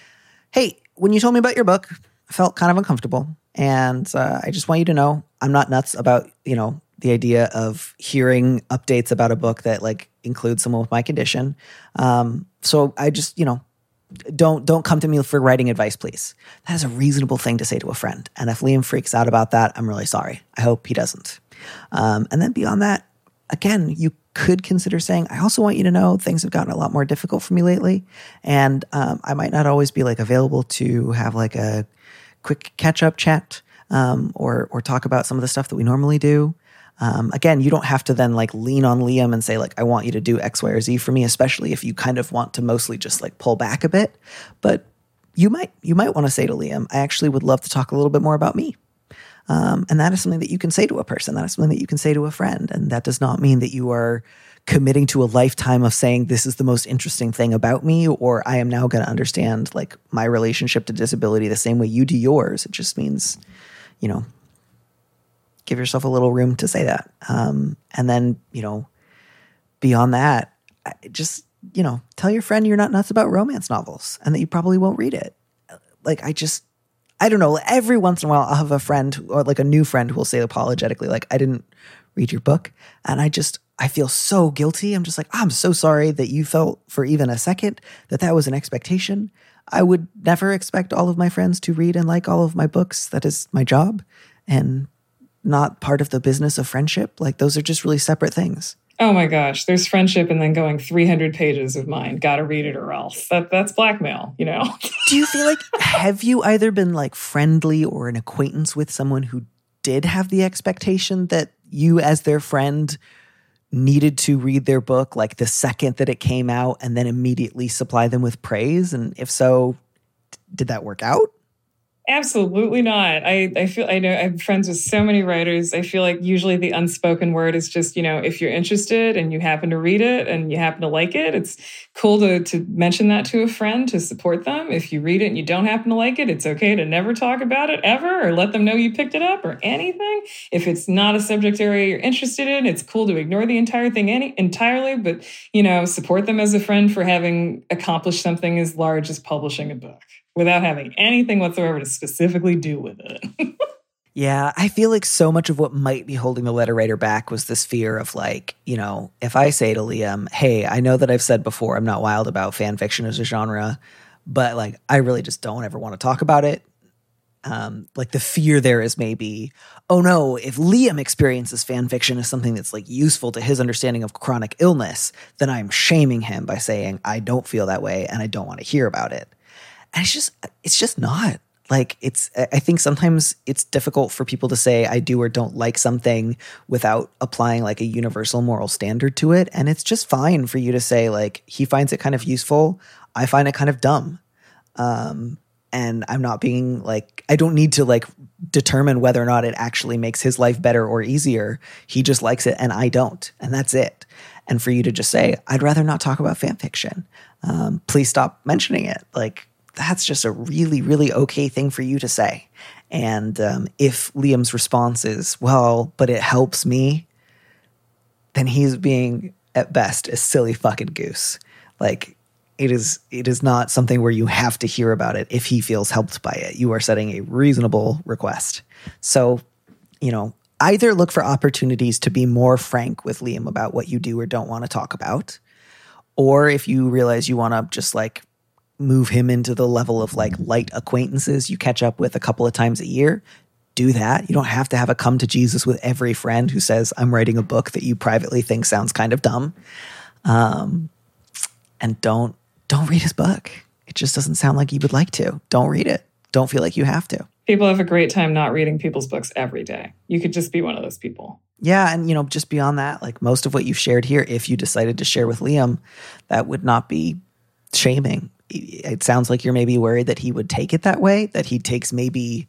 hey, when you told me about your book, I felt kind of uncomfortable. And uh, I just want you to know I'm not nuts about, you know, the idea of hearing updates about a book that like includes someone with my condition. Um, so I just, you know, don't don't come to me for writing advice, please. That is a reasonable thing to say to a friend. And if Liam freaks out about that, I'm really sorry. I hope he doesn't. Um, and then beyond that, again, you could consider saying, I also want you to know things have gotten a lot more difficult for me lately. And um, I might not always be like available to have like a quick catch-up chat um, or or talk about some of the stuff that we normally do. Um, again, you don't have to then like lean on Liam and say like, I want you to do X, Y, or Z for me, especially if you kind of want to mostly just like pull back a bit. But you might, you might want to say to Liam, I actually would love to talk a little bit more about me. Um, and that is something that you can say to a person. That is something that you can say to a friend. And that does not mean that you are committing to a lifetime of saying, this is the most interesting thing about me, or I am now going to understand like my relationship to disability the same way you do yours. It just means, you know, give yourself a little room to say that. Um, and then, you know, beyond that, just, you know, tell your friend you're not nuts about romance novels and that you probably won't read it. Like, I just, I don't know. Every once in a while, I'll have a friend or like a new friend who will say apologetically, like, I didn't read your book. And I just, I feel so guilty. I'm just like, I'm so sorry that you felt for even a second that that was an expectation. I would never expect all of my friends to read and like all of my books. That is my job. And not part of the business of friendship. Like, those are just really separate things. Oh my gosh, there's friendship and then going three hundred pages of mine. Got to read it or else. That That's blackmail, you know? Do you feel like, have you either been like friendly or an acquaintance with someone who did have the expectation that you as their friend needed to read their book like the second that it came out and then immediately supply them with praise? And if so, did that work out? Absolutely not. I, I feel, I know I'm friends with so many writers. I feel like usually the unspoken word is just, you know, if you're interested and you happen to read it and you happen to like it, it's cool to, to mention that to a friend to support them. If you read it and you don't happen to like it, it's okay to never talk about it ever or let them know you picked it up or anything. If it's not a subject area you're interested in, it's cool to ignore the entire thing any, entirely, but, you know, support them as a friend for having accomplished something as large as publishing a book, without having anything whatsoever to specifically do with it. Yeah, I feel like so much of what might be holding the letter writer back was this fear of like, you know, if I say to Liam, hey, I know that I've said before I'm not wild about fan fiction as a genre, but like I really just don't ever want to talk about it. Um, like the fear there is maybe, oh no, if Liam experiences fan fiction as something that's like useful to his understanding of chronic illness, then I'm shaming him by saying I don't feel that way and I don't want to hear about it. And it's just, it's just not. Like, it's, I think sometimes it's difficult for people to say I do or don't like something without applying like a universal moral standard to it. And it's just fine for you to say like, he finds it kind of useful. I find it kind of dumb. Um, and I'm not being like, I don't need to like determine whether or not it actually makes his life better or easier. He just likes it and I don't. And that's it. And for you to just say, I'd rather not talk about fan fiction. Um, please stop mentioning it. Like, that's just a really, really okay thing for you to say. And um, if Liam's response is, well, but it helps me, then he's being, at best, a silly fucking goose. Like, it is it is not something where you have to hear about it if he feels helped by it. You are setting a reasonable request. So, you know, either look for opportunities to be more frank with Liam about what you do or don't want to talk about, or if you realize you want to just like move him into the level of like light acquaintances you catch up with a couple of times a year, do that. You don't have to have a come to Jesus with every friend who says, I'm writing a book that you privately think sounds kind of dumb. Um, and don't, don't read his book. It just doesn't sound like you would like to. Don't read it. Don't feel like you have to. People have a great time not reading people's books every day. You could just be one of those people. Yeah. And, you know, just beyond that, like most of what you've shared here, if you decided to share with Liam, that would not be shaming. It sounds like you're maybe worried that he would take it that way, that he takes maybe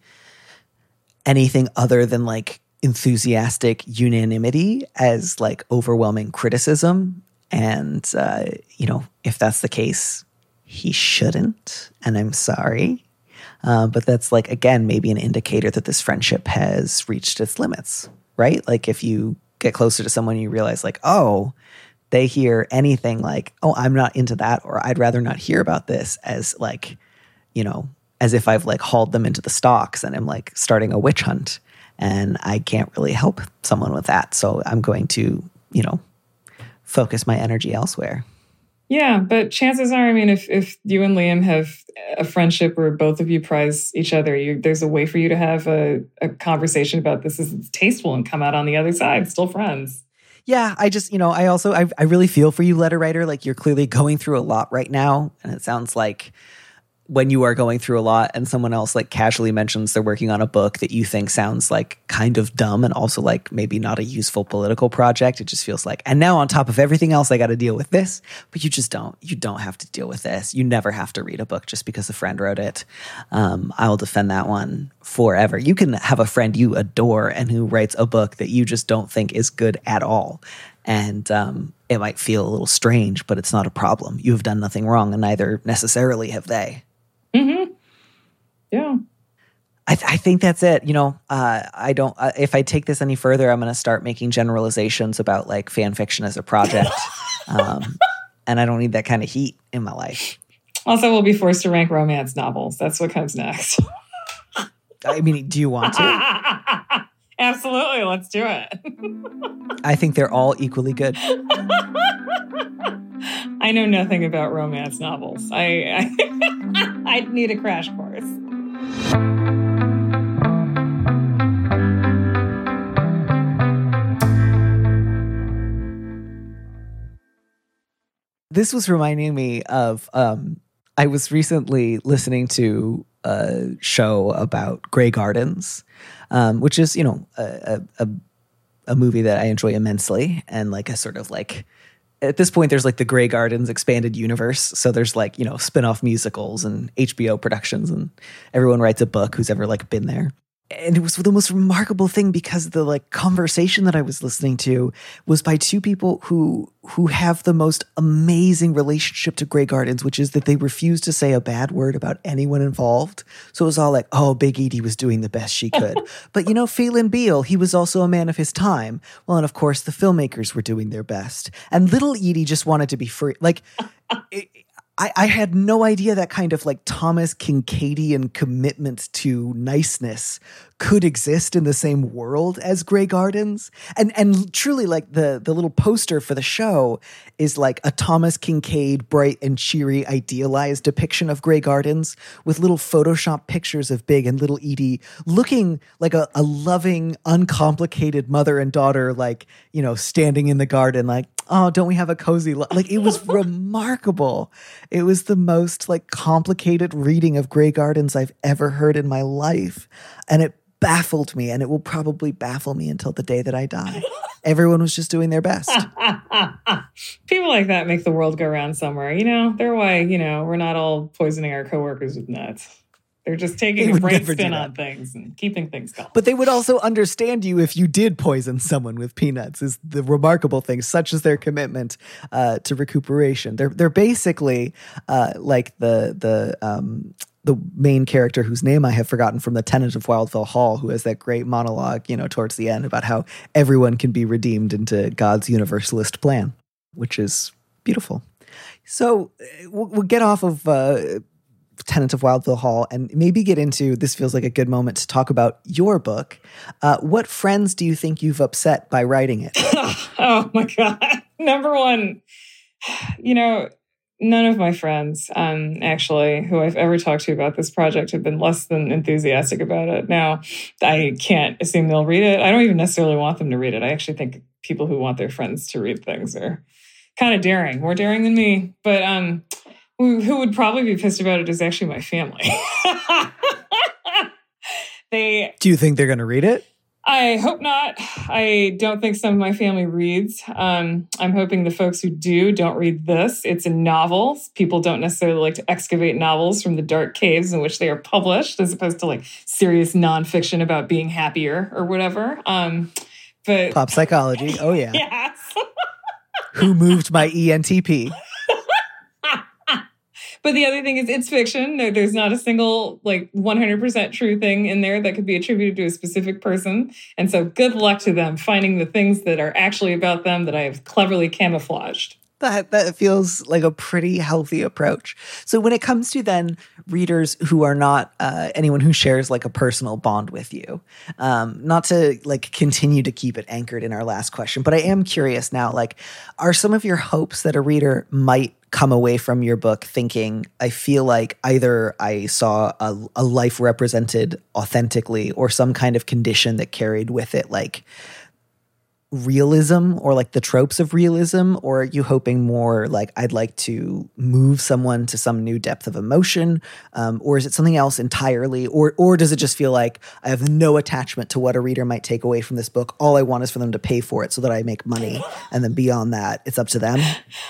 anything other than like enthusiastic unanimity as like overwhelming criticism. And, uh, you know, if that's the case, he shouldn't. And I'm sorry. Uh, but that's like, again, maybe an indicator that this friendship has reached its limits, right? Like if you get closer to someone, you realize like, oh, they hear anything like, oh, I'm not into that, or I'd rather not hear about this, as like, you know, as if I've like hauled them into the stocks and I'm like starting a witch hunt, and I can't really help someone with that. So I'm going to, you know, focus my energy elsewhere. Yeah, but chances are, I mean, if if you and Liam have a friendship where both of you prize each other, you, there's a way for you to have a, a conversation about this is tasteful and come out on the other side, still friends. Yeah, I just, you know, I also, I, I really feel for you, letter writer. Like, you're clearly going through a lot right now. And it sounds like when you are going through a lot and someone else like casually mentions they're working on a book that you think sounds like kind of dumb and also like maybe not a useful political project, it just feels like, and now on top of everything else, I got to deal with this. But you just don't, you don't have to deal with this. You never have to read a book just because a friend wrote it. Um, I will defend that one forever. You can have a friend you adore and who writes a book that you just don't think is good at all. And um, it might feel a little strange, but it's not a problem. You have done nothing wrong, and neither necessarily have they. Mm-hmm. Yeah. I, th- I think that's it. You know, uh, I don't, uh, if I take this any further, I'm going to start making generalizations about like fan fiction as a project. um, and I don't need that kind of heat in my life. Also, we'll be forced to rank romance novels. That's what comes next. I mean, do you want to? Absolutely. Let's do it. I think they're all equally good. I know nothing about romance novels. I, I I'd need a crash course. This was reminding me of, um, I was recently listening to a show about Grey Gardens, um, which is, you know, a, a, a movie that I enjoy immensely, and like a sort of like, at this point, there's like the Grey Gardens expanded universe. So there's like, you know, spin-off musicals and H B O productions, and everyone writes a book who's ever like been there. And it was the most remarkable thing because the like conversation that I was listening to was by two people who who have the most amazing relationship to Grey Gardens, which is that they refuse to say a bad word about anyone involved. So it was all like, oh, Big Edie was doing the best she could. But, you know, Phelan Beale, he was also a man of his time. Well, and of course, the filmmakers were doing their best. And little Edie just wanted to be free. Like, it, I, I had no idea that kind of like Thomas Kinkadian commitment to niceness could exist in the same world as Grey Gardens. And and truly, like the the little poster for the show is like a Thomas Kinkade bright and cheery idealized depiction of Grey Gardens with little Photoshop pictures of Big and little Edie looking like a, a loving, uncomplicated mother and daughter, like, you know, standing in the garden like, oh, don't we have a cozy lo-? Like, it was remarkable. It was the most like complicated reading of Grey Gardens I've ever heard in my life. And it baffled me, and it will probably baffle me until the day that I die. Everyone was just doing their best. People like that make the world go round somewhere. You know, they're why, you know, we're not all poisoning our coworkers with nuts. They're just taking a bright spin on things and keeping things going. But they would also understand you if you did poison someone with peanuts, is the remarkable thing, such as their commitment uh, to recuperation. They're they're basically uh, like the the um, the main character whose name I have forgotten from The Tenant of Wildfell Hall, who has that great monologue, you know, towards the end about how everyone can be redeemed into God's universalist plan, which is beautiful. So we'll, we'll get off of uh, Tenant of Wildfell Hall and maybe get into, this feels like a good moment to talk about your book. Uh, what friends do you think you've upset by writing it? Oh my God. Number one, you know, none of my friends, um, actually, who I've ever talked to about this project have been less than enthusiastic about it. Now, I can't assume they'll read it. I don't even necessarily want them to read it. I actually think people who want their friends to read things are kind of daring, more daring than me. But um, who, who would probably be pissed about it is actually my family. They. Do you think they're going to read it? I hope not. I don't think some of my family reads. Um, I'm hoping the folks who do don't read this. It's a novel. People don't necessarily like to excavate novels from the dark caves in which they are published, as opposed to like serious nonfiction about being happier or whatever. Um, but pop psychology. Oh yeah. Yes. Who moved my E N T P? But the other thing is it's fiction. There's not a single like one hundred percent true thing in there that could be attributed to a specific person. And so good luck to them finding the things that are actually about them that I have cleverly camouflaged. That that feels like a pretty healthy approach. So when it comes to then readers who are not uh, anyone who shares like a personal bond with you, um, not to like continue to keep it anchored in our last question, but I am curious now, like, are some of your hopes that a reader might come away from your book thinking, I feel like either I saw a, a life represented authentically or some kind of condition that carried with it like realism or like the tropes of realism, or are you hoping more like I'd like to move someone to some new depth of emotion, um, or is it something else entirely, or or does it just feel like I have no attachment to what a reader might take away from this book? All I want is for them to pay for it so that I make money, and then beyond that, it's up to them?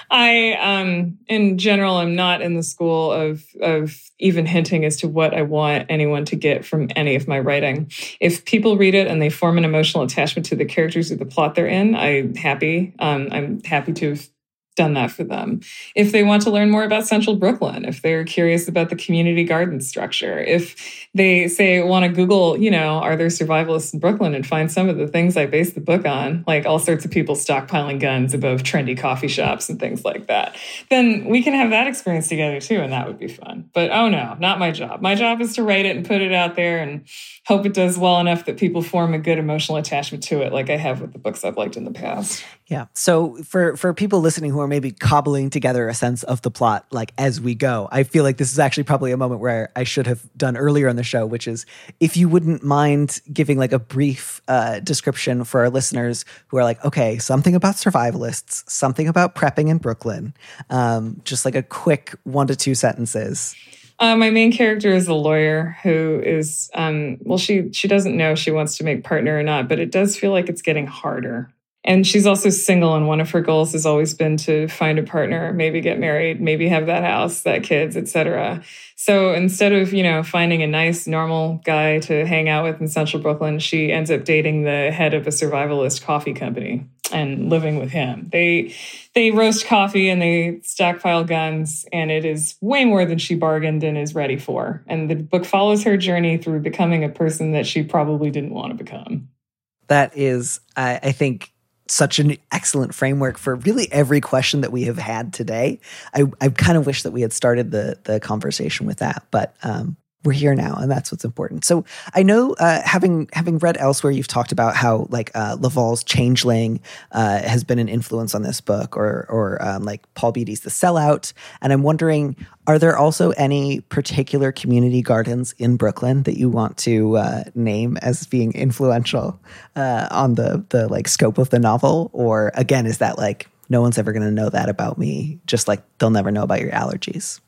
I, um, in general, I'm not in the school of of even hinting as to what I want anyone to get from any of my writing. If people read it and they form an emotional attachment to the characters or the plot they're in, I'm happy. Um, I'm happy to have done that for them. If they want to learn more about Central Brooklyn, if they're curious about the community garden structure, if they say want to Google, you know, are there survivalists in Brooklyn and find some of the things I based the book on, like all sorts of people stockpiling guns above trendy coffee shops and things like that, then we can have that experience together too, and that would be fun. But oh no, not my job. My job is to write it and put it out there and hope it does well enough that people form a good emotional attachment to it, like I have with the books I've liked in the past. Yeah. So for, for people listening who are maybe cobbling together a sense of the plot, like as we go, I feel like this is actually probably a moment where I should have done earlier on the show, which is if you wouldn't mind giving like a brief uh, description for our listeners who are like, okay, something about survivalists, something about prepping in Brooklyn, um, just like a quick one to two sentences. Uh, my main character is a lawyer who is, um, well, she she doesn't know if she wants to make partner or not, but it does feel like it's getting harder. And she's also single, and one of her goals has always been to find a partner, maybe get married, maybe have that house, that kids, et cetera. So instead of, you know, finding a nice, normal guy to hang out with in Central Brooklyn, she ends up dating the head of a survivalist coffee company and living with him. They they roast coffee and they stockpile guns, and it is way more than she bargained and is ready for. And the book follows her journey through becoming a person that she probably didn't want to become. That is, I, I think, such an excellent framework for really every question that we have had today. I, I kind of wish that we had started the the conversation with that, but um, we're here now, and that's what's important. So I know, uh, having having read elsewhere, you've talked about how like uh, Laval's Changeling uh, has been an influence on this book, or or um, like Paul Beatty's The Sellout. And I'm wondering, are there also any particular community gardens in Brooklyn that you want to uh, name as being influential uh, on the the like scope of the novel? Or again, is that like no one's ever going to know that about me, just like they'll never know about your allergies?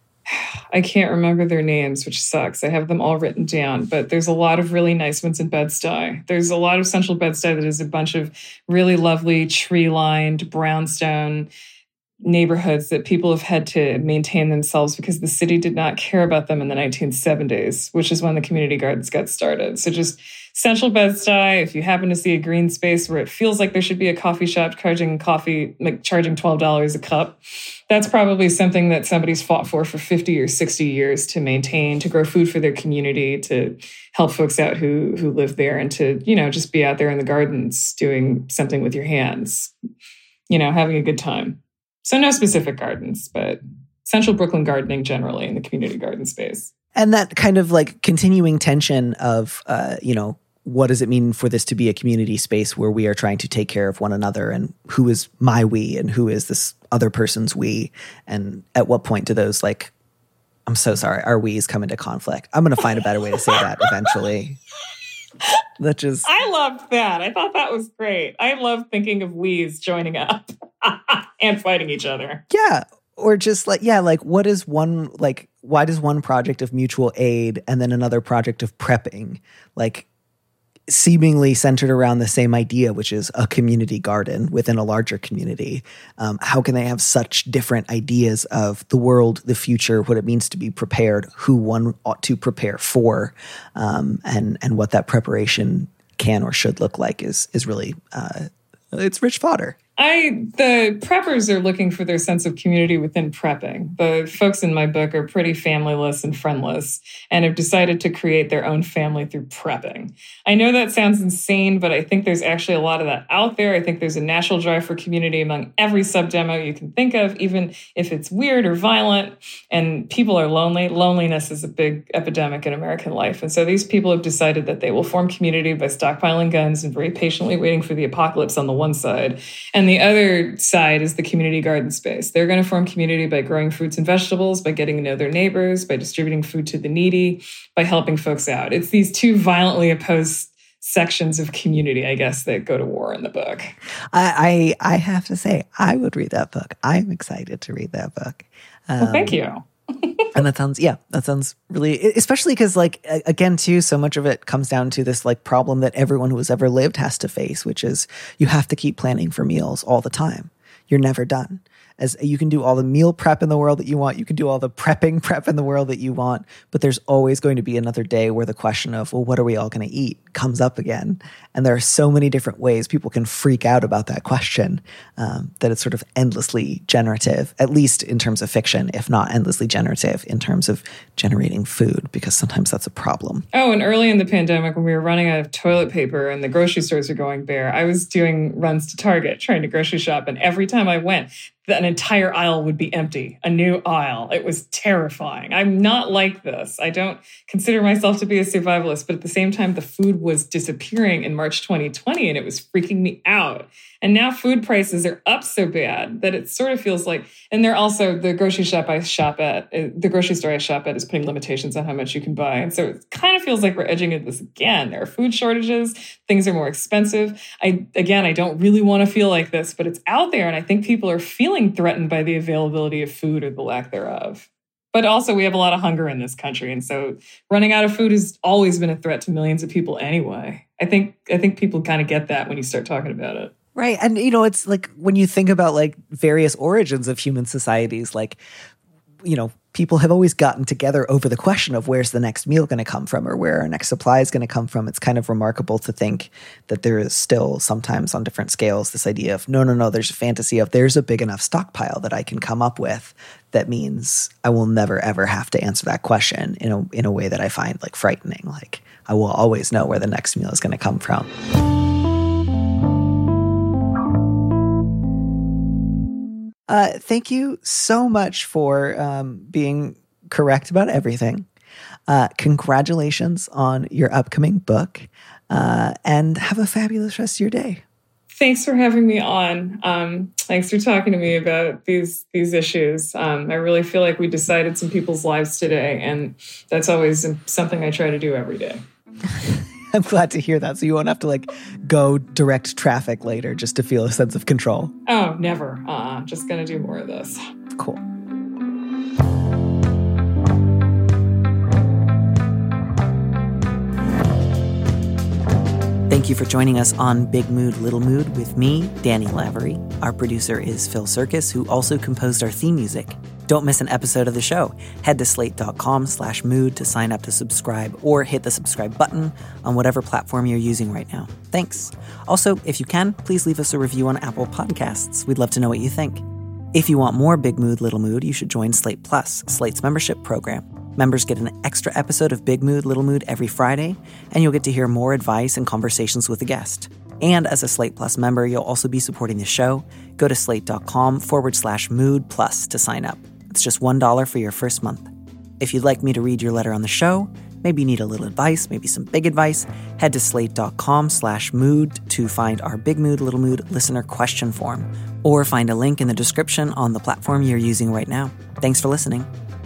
I can't remember their names, which sucks. I have them all written down, but there's a lot of really nice ones in Bed-Stuy. There's a lot of Central Bed-Stuy that is a bunch of really lovely tree-lined brownstone neighborhoods that people have had to maintain themselves because the city did not care about them in the nineteen seventies, which is when the community gardens got started. So just Central Bed-Stuy, if you happen to see a green space where it feels like there should be a coffee shop charging coffee, like charging twelve dollars a cup, that's probably something that somebody's fought for for fifty or sixty years to maintain, to grow food for their community, to help folks out who who live there, and to, you know, just be out there in the gardens doing something with your hands, you know, having a good time. So no specific gardens, but Central Brooklyn gardening generally in the community garden space. And that kind of like continuing tension of, uh, you know, what does it mean for this to be a community space where we are trying to take care of one another, and who is my we and who is this other person's we? And at what point do those, like, I'm so sorry, our we's come into conflict? I'm going to find a better way to say that eventually. That just, I loved that. I thought that was great. I love thinking of we's joining up and fighting each other. Yeah. Or just like, yeah, like what is one, like, why does one project of mutual aid and then another project of prepping, like, seemingly centered around the same idea, which is a community garden within a larger community, um, how can they have such different ideas of the world, the future, what it means to be prepared, who one ought to prepare for, um, and and what that preparation can or should look like is is really uh, it's rich fodder. I the preppers are looking for their sense of community within prepping. The folks in my book are pretty familyless and friendless and have decided to create their own family through prepping. I know that sounds insane, but I think there's actually a lot of that out there. I think there's a natural drive for community among every sub-demo you can think of, even if it's weird or violent, and people are lonely. Loneliness is a big epidemic in American life. And so these people have decided that they will form community by stockpiling guns and very patiently waiting for the apocalypse on the one side, and the other side is the community garden space. They're going to form community by growing fruits and vegetables, by getting to know their neighbors, by distributing food to the needy, by helping folks out. It's these two violently opposed sections of community, I guess, that go to war in the book. I I, I have to say, I would read that book. I'm excited to read that book. Um, well, thank you. And that sounds, yeah, that sounds really, especially because, like, again, too, so much of it comes down to this, like, problem that everyone who has ever lived has to face, which is you have to keep planning for meals all the time. You're never done. As you can do all the meal prep in the world that you want, you can do all the prepping prep in the world that you want, but there's always going to be another day where the question of, well, what are we all going to eat comes up again. And there are so many different ways people can freak out about that question um, that it's sort of endlessly generative, at least in terms of fiction, if not endlessly generative in terms of generating food, because sometimes that's a problem. Oh, and early in the pandemic, when we were running out of toilet paper and the grocery stores were going bare, I was doing runs to Target, trying to grocery shop. And every time I went, an entire aisle would be empty, a new aisle. It was terrifying. I'm not like this. I don't consider myself to be a survivalist, but at the same time, the food was disappearing in March twenty twenty, and it was freaking me out. And now food prices are up so bad that it sort of feels like, and they're also, the grocery shop I shop at, the grocery store I shop at is putting limitations on how much you can buy. And so it kind of feels like we're edging into this again. There are food shortages. Things are more expensive. I, again, I don't really want to feel like this, but it's out there. And I think people are feeling threatened by the availability of food or the lack thereof. But also we have a lot of hunger in this country. And so running out of food has always been a threat to millions of people anyway. I think, I think people kind of get that when you start talking about it. Right. And, you know, it's like when you think about like various origins of human societies, like, you know, people have always gotten together over the question of where's the next meal going to come from or where our next supply is going to come from. It's kind of remarkable to think that there is still sometimes on different scales this idea of, no, no, no, there's a fantasy of there's a big enough stockpile that I can come up with that means I will never, ever have to answer that question in a, in a way that I find like frightening. Like I will always know where the next meal is going to come from. Uh, thank you so much for um, being correct about everything. Uh, congratulations on your upcoming book, uh, and have a fabulous rest of your day. Thanks for having me on. Um, thanks for talking to me about these these issues. Um, I really feel like we decided some people's lives today, and that's always something I try to do every day. I'm glad to hear that. So you won't have to like go direct traffic later just to feel a sense of control. Oh, never. Uh-uh. Just going to do more of this. Cool. Thank you for joining us on Big Mood, Little Mood with me, Danny Lavery. Our producer is Phil Circus, who also composed our theme music. Don't miss an episode of the show. Head to slate.com slash mood to sign up to subscribe or hit the subscribe button on whatever platform you're using right now. Thanks. Also, if you can, please leave us a review on Apple Podcasts. We'd love to know what you think. If you want more Big Mood, Little Mood, you should join Slate Plus, Slate's membership program. Members get an extra episode of Big Mood, Little Mood every Friday, and you'll get to hear more advice and conversations with a guest. And as a Slate Plus member, you'll also be supporting the show. Go to slate.com forward slash mood plus to sign up. It's just one dollar for your first month. If you'd like me to read your letter on the show, maybe you need a little advice, maybe some big advice, head to slate.com slash mood to find our Big Mood, Little Mood listener question form, or find a link in the description on the platform you're using right now. Thanks for listening.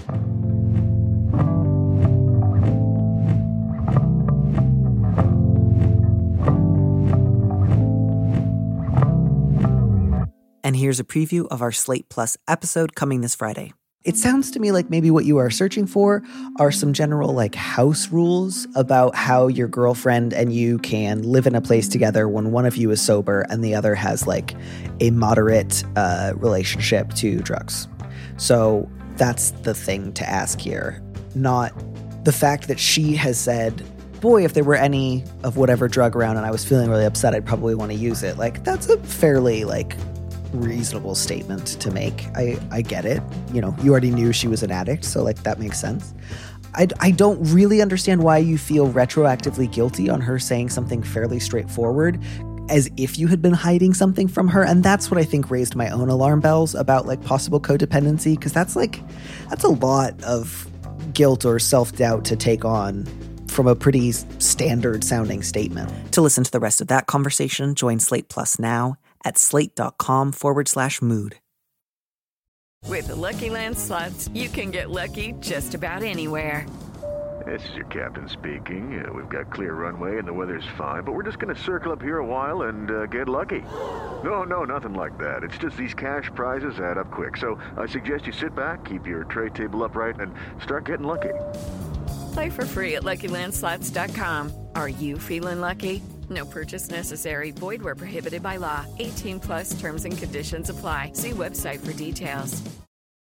And here's a preview of our Slate Plus episode coming this Friday. It sounds to me like maybe what you are searching for are some general like house rules about how your girlfriend and you can live in a place together when one of you is sober and the other has like a moderate uh, relationship to drugs. So that's the thing to ask here, not the fact that she has said, boy, if there were any of whatever drug around and I was feeling really upset, I'd probably want to use it. Like that's a fairly like reasonable statement to make. I, I get it. You know, you already knew she was an addict, so like that makes sense. I, I don't really understand why you feel retroactively guilty on her saying something fairly straightforward as if you had been hiding something from her. And that's what I think raised my own alarm bells about like possible codependency, because that's like, that's a lot of guilt or self-doubt to take on from a pretty standard sounding statement. To listen to the rest of that conversation, join Slate Plus now at slate.com forward slash mood. With the Lucky Land Slots, you can get lucky just about anywhere. This is your captain speaking. Uh, we've got clear runway and the weather's fine, but we're just going to circle up here a while and uh, get lucky. No, no, nothing like that. It's just these cash prizes add up quick. So I suggest you sit back, keep your tray table upright, and start getting lucky. Play for free at Lucky Land Slots dot com. Are you feeling lucky? No purchase necessary. Void where prohibited by law. eighteen plus terms and conditions apply. See website for details.